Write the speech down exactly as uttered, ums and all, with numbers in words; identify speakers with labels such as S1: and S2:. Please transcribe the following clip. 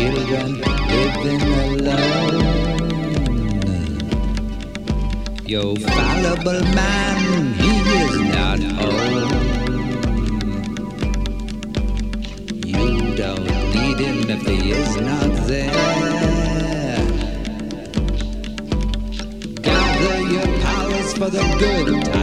S1: children living alone. Your fallible man, he is not home. You don't need him if he is not there. Gather your powers for the good time.